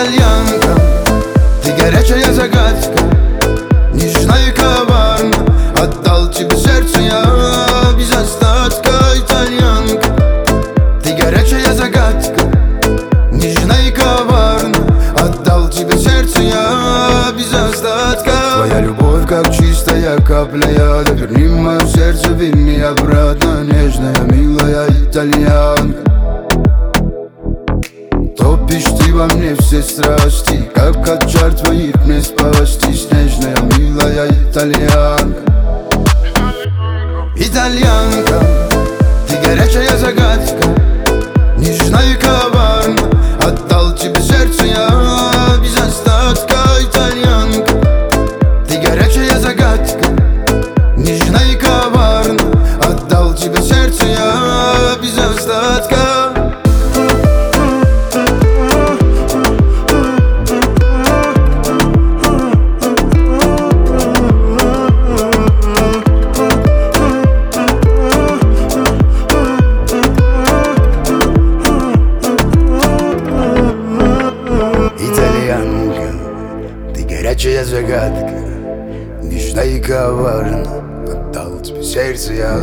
Итальянка, ты горячая загадка, нежна и коварна. Отдал тебе сердце я без остатка. Итальянка, ты горячая загадка, нежна и коварна. Отдал тебе сердце я без остатка. Твоя любовь как чистая капля яда. Верни мое сердце, верни обратно. Нежная, милая итальянка, топишь ты во мне все страсти, как от чар твоих мне спастись. Нежная, милая итальянка. Итальянка, ты горячая загадка, нежна и коварна. Отдал тебе сердце я без остатка. Итальянка, ты горячая загадка, нежна и коварна. Отдал тебе сердце я без остатка. Горячая загадка, нежна и коварна. Отдал тебе сердце я.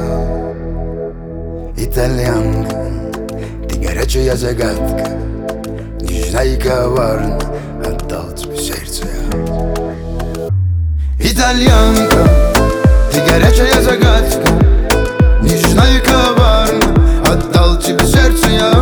Итальянка, ты горячая загадка, нежна и коварна. Отдал тебе сердце я. Итальянка, ты горячая загадка, нежна и коварна. Отдал тебе сердце я.